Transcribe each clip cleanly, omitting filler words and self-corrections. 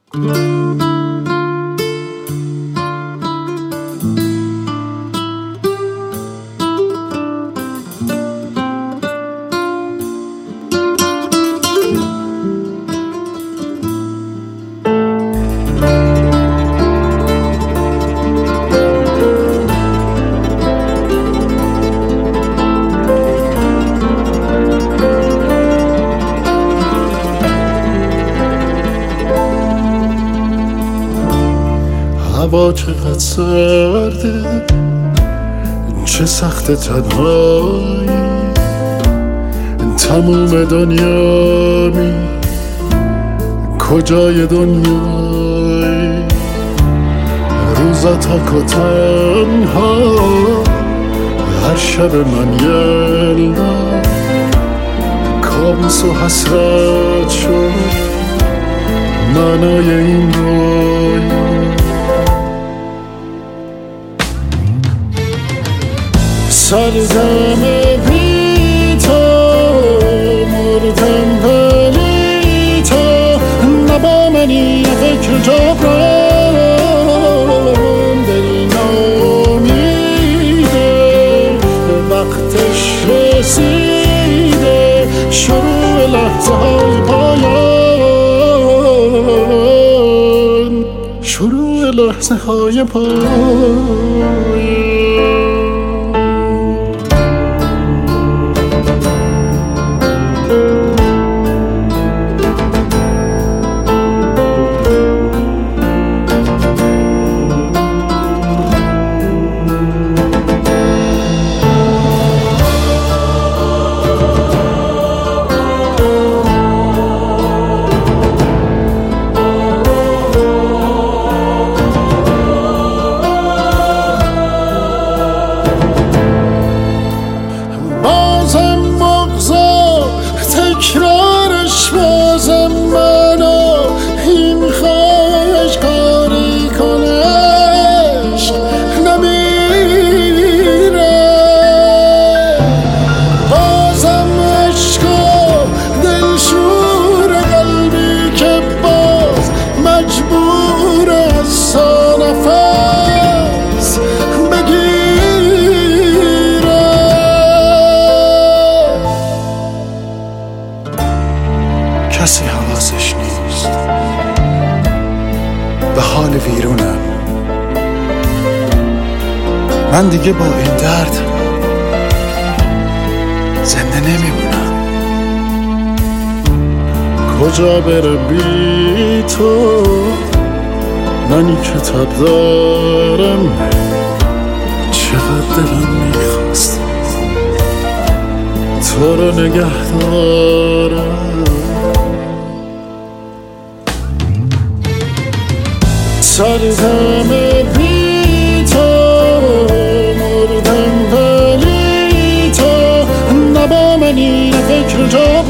هوا چقدر سرده، چه سخت تنهایی، تموم دنیا کجای دنیایی؟ روزا تک و تنها، هر شب من یلدا کابوس و حسرت شد معنای این رویا. سردم بی تو، مردم ولی تو نبا منی فکر جبران. دل نامیده وقتش رسیده، شروع لحظه های پایان، شروع لحظه های پایان. تکرارش بازم منو این خواهش کاری کنه، عشق نمیره. بازم عشق و دلشور قلبی که باز مجبور از نفس بگیره. کسی حواسش نیست به حال ویرونم، من دیگه با این درد زنده نمیمونم. کجا بره بی تو، منی کتاب دارم چقدر دلم میخواست تو رو نگه دارم. سردم بی تو، مردم ولی تو نبا منی فکر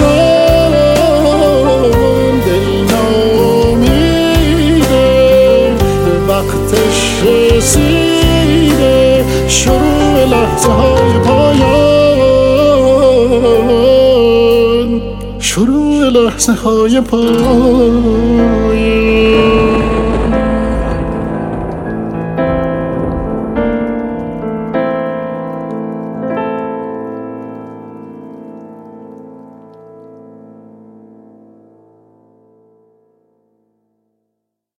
جبران. دل نامیده وقتش رسیده، شروع لحظه های پایان، شروع لحظه های پایان.